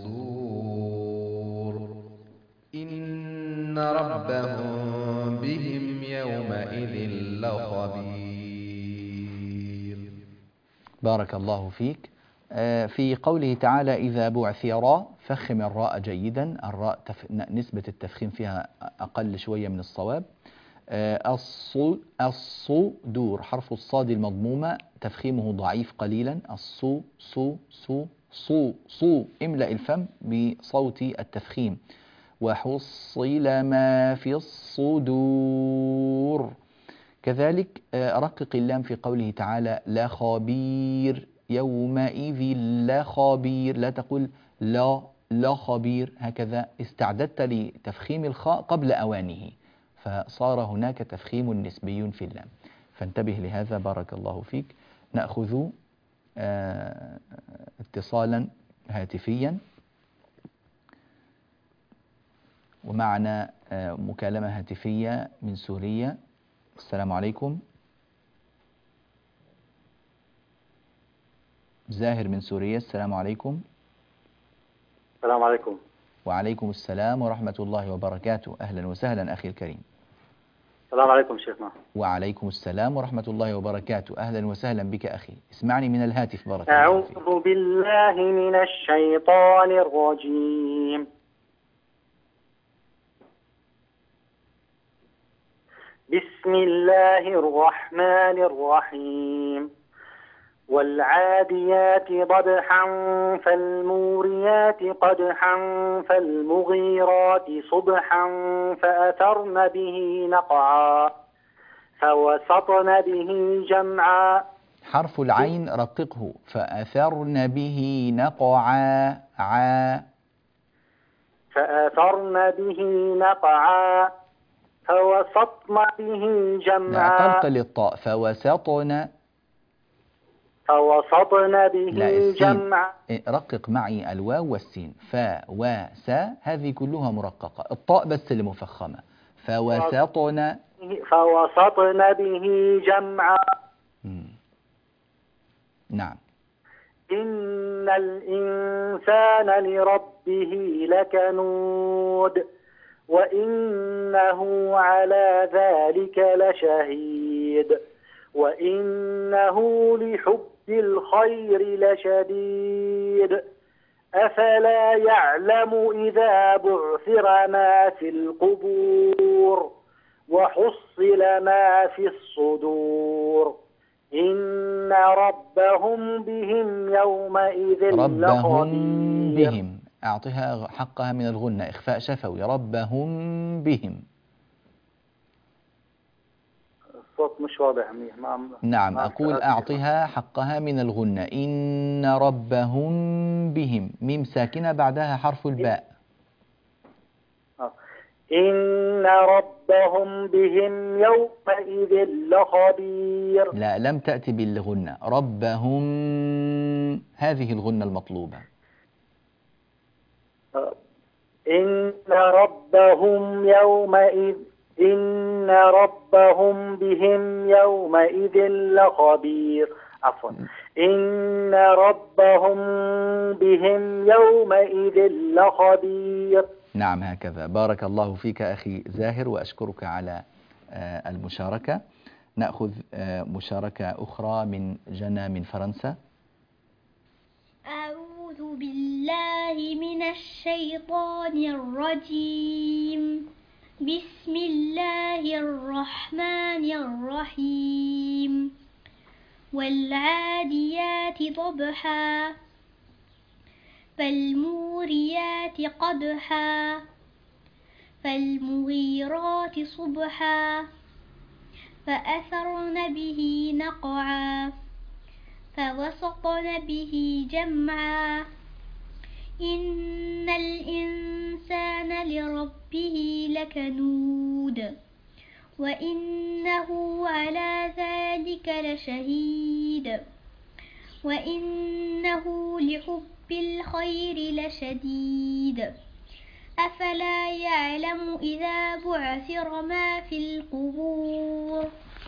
الصدور إن ربهم بهم يومئذ لخبير. بارك الله فيك. في قوله تعالى إذا بعثر، فخم الراء جيدا، الراء نسبة التفخيم فيها أقل شوية من الصواب. الصدور، حرف الصاد المضمومة تفخيمه ضعيف قليلا. الصو صو صو صو صو، املأ الفم بصوت التفخيم. وحصل ما في الصدور. كذلك رقق اللام في قوله تعالى لا خبير يومئذ لا خبير، لا تقل لا خبير، هكذا استعددت لتفخيم الخاء قبل أوانه، فصار هناك تفخيم نسبي في اللام، فانتبه لهذا. بارك الله فيك. نأخذ اتصالا هاتفيا، ومعنا مكالمة هاتفية من سوريا. السلام عليكم. زاهر من سوريا، السلام عليكم. السلام عليكم. وعليكم السلام ورحمة الله وبركاته. أهلا وسهلا أخي الكريم. السلام عليكم شيخنا. وعليكم السلام ورحمة الله وبركاته. أهلا وسهلا بك أخي، اسمعني من الهاتف. بارك الله فيك. أعوذ بالله من الشيطان الرجيم. بسم الله الرحمن الرحيم. والعاديات ضبحا فالموريات قدحا فالمغيرات صبحا فأثرن به نقعا فوسطن به جمعا. حرف العين رققه. فأثرن به نقعا فأثرن به نقعا فوسطن به جمعا. قلقل الطاء. فوسطن به جمعا. رقق معي الواو والسين. فا وسا هذه كلها مرققة، الطاء بس اللي مفخمة. فوسطن به جمعا. نعم. إن الإنسان لربه لكنود وإنه على ذلك لشهيد وإنه لحب الخير لشديد أفلا يعلم إذا بعثر ما في القبور وحصل ما في الصدور إن ربهم بهم يومئذ ربهم بهم، أعطها حقها من الغنة، إخفاء شفوي. ربهم بهم. الصوت مش واضح. نعم، أقول أعطها حقها من الغنة. إن ربهم بهم، ميم ساكنة بعدها حرف الباء. إن ربهم بهم يومئذ لخبير. لا، لم تأتي بالغنة. ربهم، هذه الغنة المطلوبة. إن ربهم بهم يومئذ لخبير. عفوا، إن ربهم بهم يومئذ لخبير. نعم، هكذا. بارك الله فيك أخي زاهر، وأشكرك على المشاركة. نأخذ مشاركة أخرى من جنى من فرنسا. أعوذ بالله من الشيطان الرجيم. بسم الله الرحمن الرحيم. والعاديات ضبحا فالموريات قدحا فالمغيرات صبحا فأثرن به نقعا فوسطن به جمعا إن الإنسان لربه لكنود وإنه على ذلك لشهيد وإنه لحب الخير لشديد أفلا يعلم إذا بعثر ما في القبور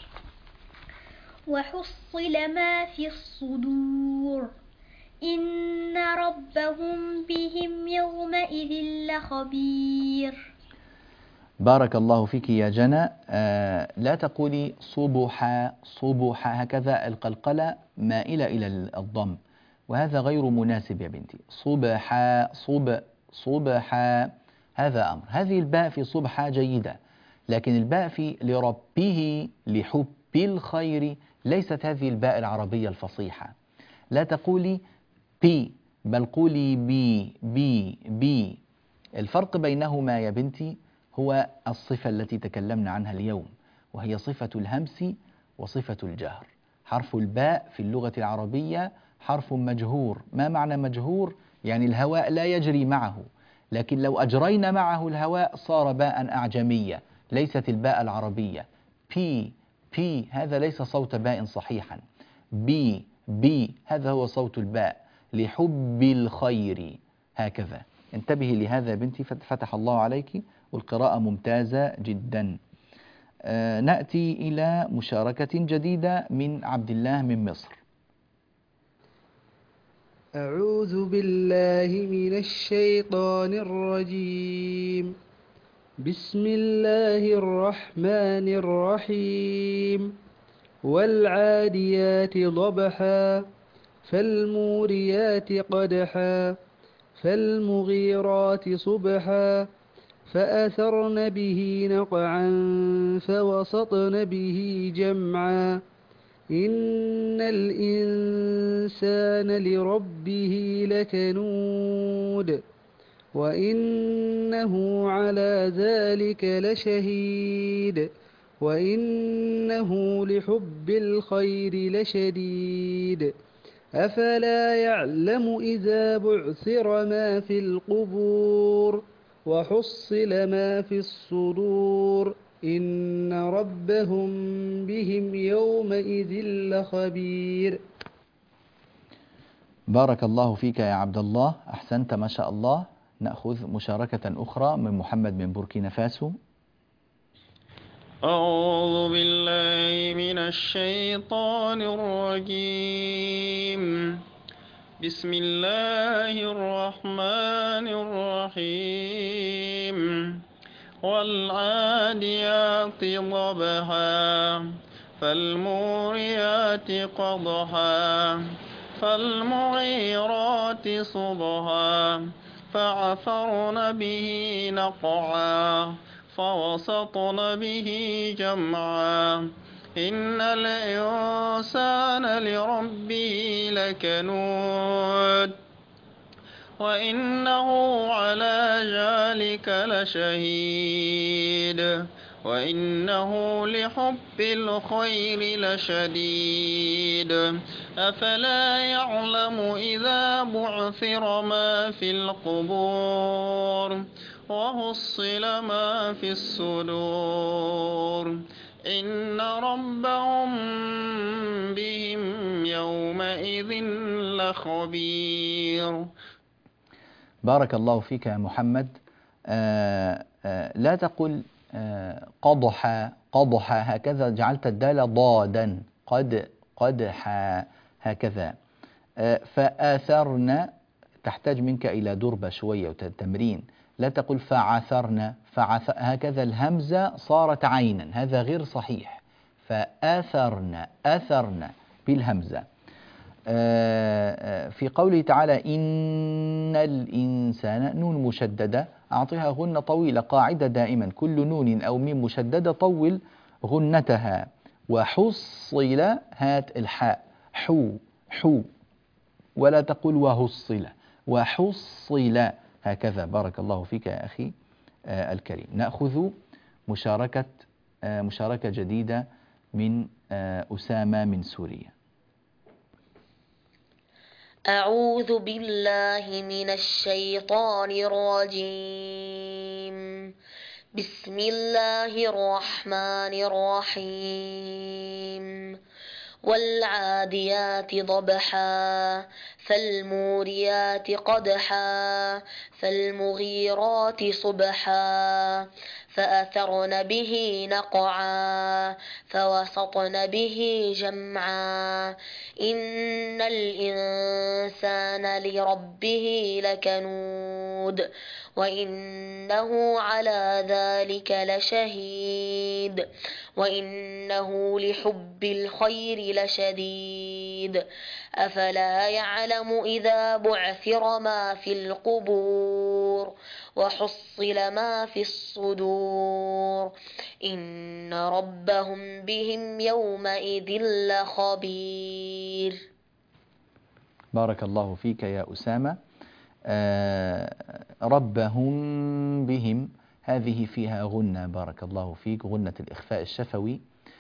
وحصل ما في الصدور إن ربهم بهم يومئذ لخبير. بارك الله فيك يا جنى. لا تقولي صبحا صبحا، هكذا القلقلة مائلة إلى الضم، وهذا غير مناسب يا بنتي. صبحا صبحا، هذا أمر. هذه الباء في صبحا جيدة، لكن الباء في لربه لحب الخير ليست هذه الباء العربية الفصيحة. لا تقولي بي، بل قولي بي بي بي. الفرق بينهما يا بنتي هو الصفة التي تكلمنا عنها اليوم، وهي صفة الهمس وصفة الجهر. حرف الباء في اللغة العربية حرف مجهور. ما معنى مجهور؟ يعني الهواء لا يجري معه، لكن لو أجرينا معه الهواء صار باء أعجمية، ليست الباء العربية. بي بي، هذا ليس صوت باء صحيحا. بي بي، هذا هو صوت الباء. لحب الخير، هكذا. انتبهي لهذا يا بنتي، فتح الله عليك، والقراءة ممتازة جدا. نأتي إلى مشاركة جديدة من عبد الله من مصر. أعوذ بالله من الشيطان الرجيم. بسم الله الرحمن الرحيم. والعاديات ضبحا فالموريات قدحا فالمغيرات صبحا فأثرن به نقعا فوسطن به جمعا إن الإنسان لربه لكنود وإنه على ذلك لشهيد وإنه لحب الخير لشديد أفلا يعلم إذا بعثر ما في القبور وحصل ما في الصدور إن ربهم بهم يومئذ لخبير. بارك الله فيك يا عبد الله، أحسنت ما شاء الله. نأخذ مشاركة أخرى من محمد من بوركينا فاسو. أعوذ بالله من الشيطان الرجيم. بسم الله الرحمن الرحيم. والعاديات ضبحا فالموريات قدحا فالمغيرات صبحا فعثرن به نقعا فوسطن به جمعا إن الإنسان لربه لكنود وإنه على ذلك لشهيد وإنه لحب الخير لشديد أفلا يعلم إذا بعثر ما في القبور وحصل ما في الصدور إن ربهم بهم يومئذ لخبير. بارك الله فيك يا محمد. لا تقل قضح قضح هكذا، جعلت الدال ضادا، قدح هكذا. فآثرن تحتاج منك إلى دربة شوية وتمرين. لا تقل فعثرن هكذا الهمزة صارت عينا، هذا غير صحيح. أثرن بالهمزة. في قوله تعالى إن الإنسان، نون مشددة أعطيها غنة طويلة، قاعدة دائما كل نون أو ميم مشددة طول غنتها. وحصل هات الحاء حو ولا تقول وحصل، وحصل هكذا. بارك الله فيك يا أخي الكريم. نأخذ مشاركة جديدة من أسامة من سوريا. أعوذ بالله من الشيطان الرجيم. بسم الله الرحمن الرحيم. والعاديات ضبحا فالموريات قدحا فالمغيرات صبحا فأثرن به نقعا فوسطن به جمعا إن الإنسان لربه لكنود وإنه على ذلك لشهيد وإنه لحب الخير لشديد أفلا يعلم إذا بعثر ما في القبور وحصل ما في الصدور إن ربهم بهم يومئذ لخبير. بارك الله فيك يا أسامة. ربهم بهم هذه فيها غنة، بارك الله فيك، غنة الإخفاء الشفوي.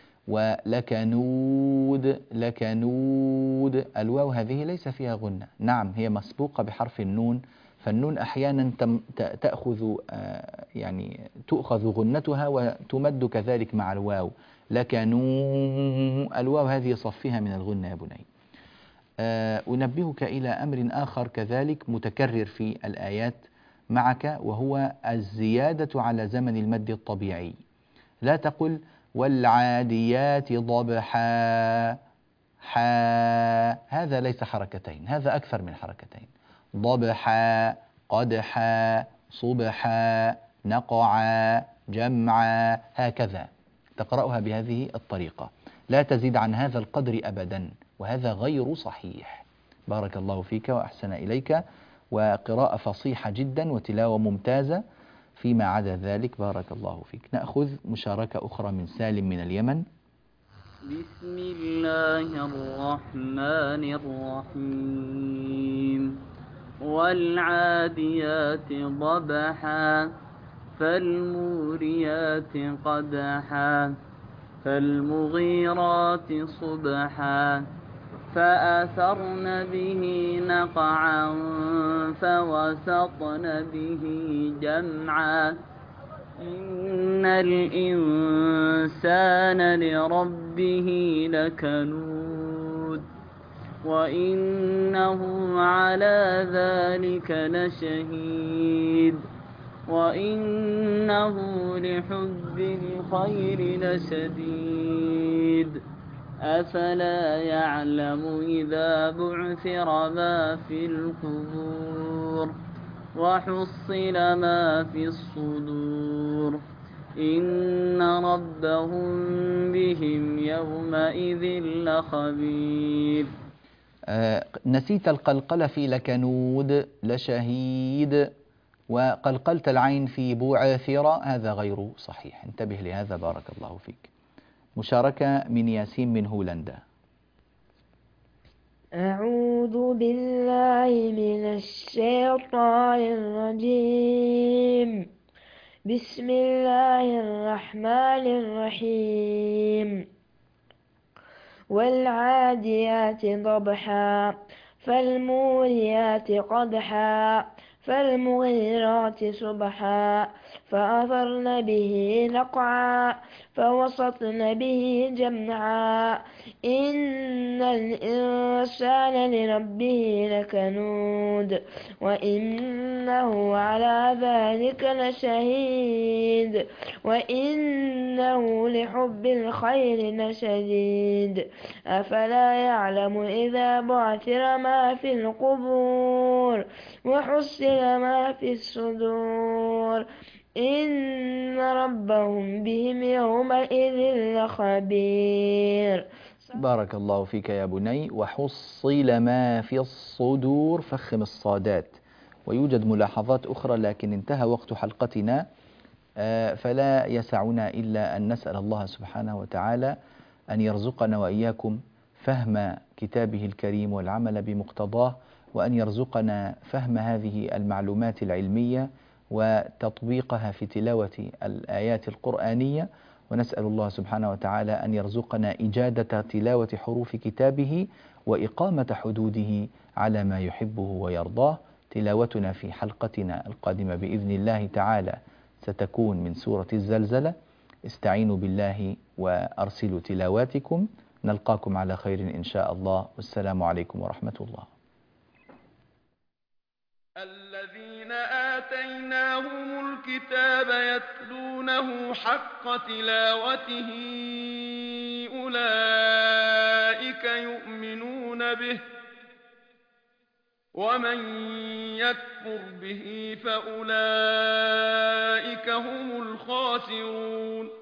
ولكنود الواو هذه ليس فيها غنة، نعم هي مسبوقة بحرف النون، فالنون أحيانا تؤخذ غنتها وتمد كذلك مع الواو. الواو هذه صفها من الغنة يا بني. أنبهك إلى أمر آخر كذلك متكرر في الآيات معك، وهو الزيادة على زمن المد الطبيعي. لا تقل والعاديات ضبحا هذا ليس حركتين، هذا أكثر من حركتين. ضبحا قدحا صبحا نقعا جمعا، هكذا تقرأها بهذه الطريقة، لا تزيد عن هذا القدر أبدا، وهذا غير صحيح. بارك الله فيك وأحسن إليك، وقراءة فصيحة جدا وتلاوة ممتازة فيما عدا ذلك. بارك الله فيك. نأخذ مشاركة أخرى من سالم من اليمن. بسم الله الرحمن الرحيم. والعاديات ضبحا فالموريات قدحا فالمغيرات صبحا فأثرن به نقعا فوسطن به جمعا إن الإنسان لربه لكنود وإنه على ذلك لشهيد وإنه لحب الخير لشديد أفلا يعلم إذا بعثر ما في القبور وحصل ما في الصدور إن ربهم بهم يومئذ لخبير. نسيت القلقلة في لكنود لشهيد، وقلقلت العين في بعثر، هذا غير صحيح، انتبه لهذا. بارك الله فيك. مشاركة من ياسين من هولندا. أعوذ بالله من الشيطان الرجيم. بسم الله الرحمن الرحيم. والعاديات ضبحا فالموريات قدحا فالمغيرات صبحا فأثرن به نقعا فوسطن به جمعا إن الإنسان لربه لكنود وإنه على ذلك لشهيد وإنه لحب الخير لشديد أفلا يعلم إذا بعثر ما في القبور وحصل ما في الصدور إن ربهم بهم يومئذ لخبير. بارك الله فيك يا بني. وحصل ما في الصدور، فخم الصادات. ويوجد ملاحظات أخرى لكن انتهى وقت حلقتنا، فلا يسعنا إلا أن نسأل الله سبحانه وتعالى أن يرزقنا وإياكم فهم كتابه الكريم والعمل بمقتضاه، وأن يرزقنا فهم هذه المعلومات العلمية وتطبيقها في تلاوة الآيات القرآنية. ونسأل الله سبحانه وتعالى أن يرزقنا إجادة تلاوة حروف كتابه وإقامة حدوده على ما يحبه ويرضاه. تلاوتنا في حلقتنا القادمة بإذن الله تعالى ستكون من سورة الزلزلة. استعينوا بالله وأرسلوا تلاواتكم. نلقاكم على خير إن شاء الله، والسلام عليكم ورحمة الله. الذين آتيناهم الكتاب يتلونه حق تلاوته أولئك يؤمنون به ومن يكفر به فأولئك هم الخاسرون.